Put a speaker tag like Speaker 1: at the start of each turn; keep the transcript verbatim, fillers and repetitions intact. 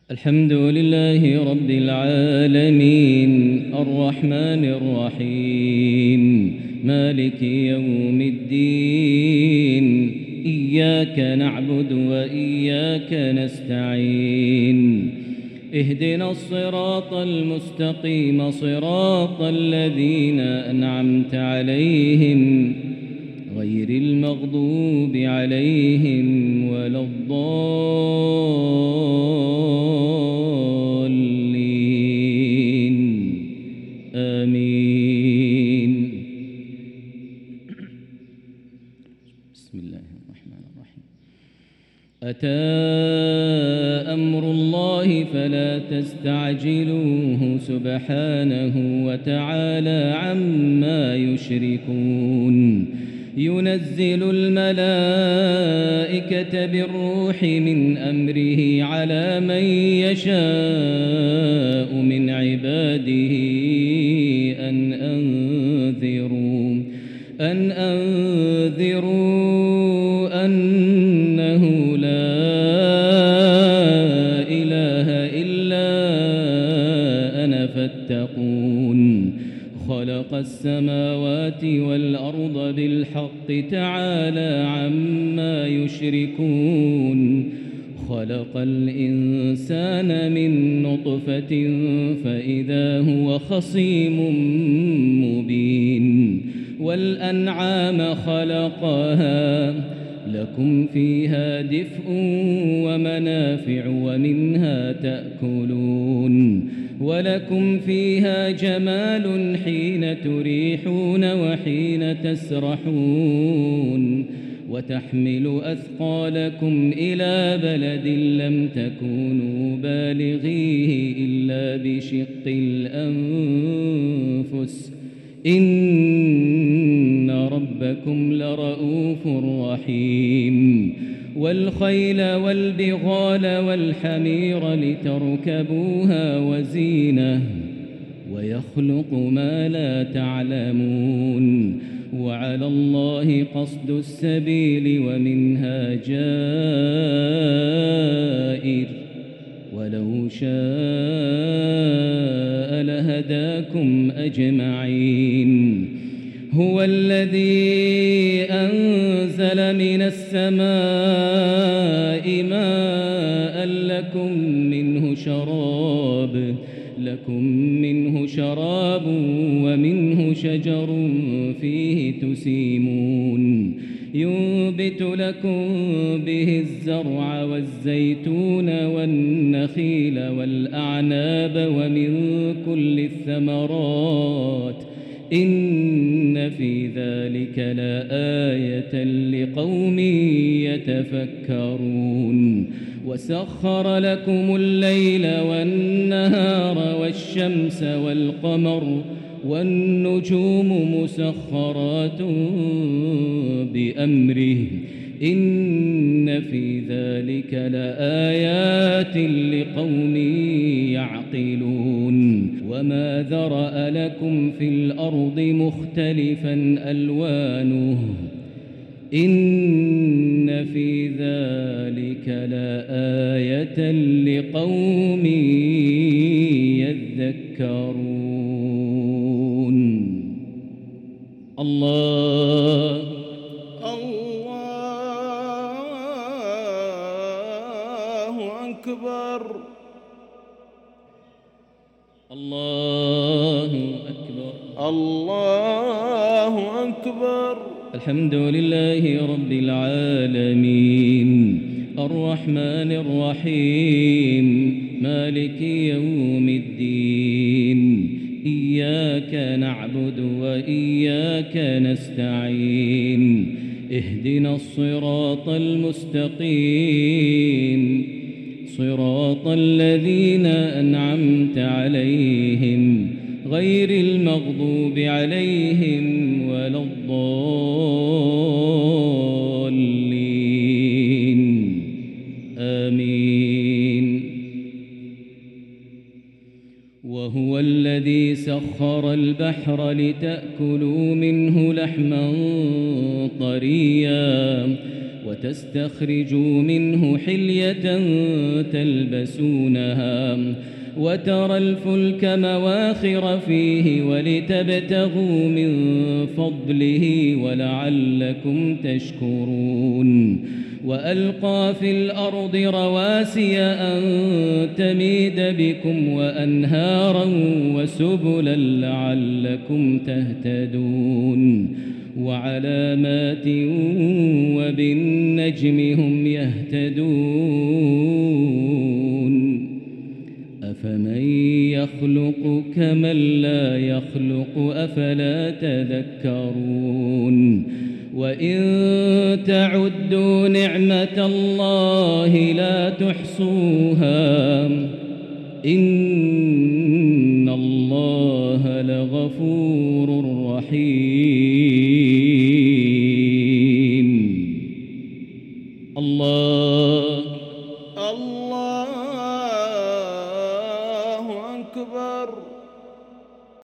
Speaker 1: الحمد لله رب العالمين الرحمن الرحيم مالك يوم الدين إياك نعبد وإياك نستعين اهدنا الصراط المستقيم صراط الذين أنعمت عليهم غير المغضوب عليهم ولا الضالين آمين. بسم الله الرحمن الرحيم. أتى أمر الله فلا تستعجلوه سبحانه وتعالى عما يشركون. ينزل الملائكة بالروح من أمره على من يشاء من عباده أن أنذروا أن أنذروا أنه لا إله إلا أنا فاتقون. خلق السماوات والأرض بالحق تعالى عما يشركون. خلق الإنسان من نطفة فإذا هو خصيم مبين. والأنعام خلقها لكم فيها دفء ومنافع ومنها تأكلون. ولكم فيها جمال حين تريحون وحين تسرحون. وتحمل أثقالكم إلى بلد لم تكونوا بالغيه إلا بشق الأنفس إن ربكم لرؤوف رحيم. والخيل والبغال والحمير لتركبوها وزينة ويخلق ما لا تعلمون. وعلى الله قصد السبيل ومنها جائر ولو شاء لهداكم أجمعين. هو الذي أنزل من السماء ماء لكم منه شراب لكم منه شراب ومنه شجر فيه تسيمون. ينبت لكم به الزرع والزيتون والنخيل والأعناب ومن كل الثمرات إن في ذلك لآية لقوم يتفكرون. وسخر لكم الليل والنهار والشمس والقمر والنجوم مسخرات بأمره إن في ذلك لآيات لقوم يعقلون. وما ذرأ لكم في الأرض مختلفا ألوانه إن في ذلك لآية لقوم يذكرون. الله
Speaker 2: الله أكبر.
Speaker 1: الله أكبر.
Speaker 2: الله أكبر.
Speaker 1: الحمد لله رب العالمين الرحمن الرحيم مالك يوم الدين إياك نعبد وإياك نستعين اهدنا الصراط المستقيم صراط الذين أنعمت عليهم غير المغضوب عليهم ولا الضالين آمين. وهو الذي سخر البحر لتأكلوا منه لحما طريا وتستخرجوا منه حلية تلبسونها وترى الفلك مواخر فيه ولتبتغوا من فضله ولعلكم تشكرون وألقى في الأرض رواسي أن تميد بكم وأنهارا وسبلا لعلكم تهتدون وعلامات وبالنجم هم يهتدون أفمن يخلق كمن لا يخلق أفلا تذكرون وإن تعدوا نعمة الله لا تحصوها إن الله لغفور رحيم. الله
Speaker 2: الله أكبر.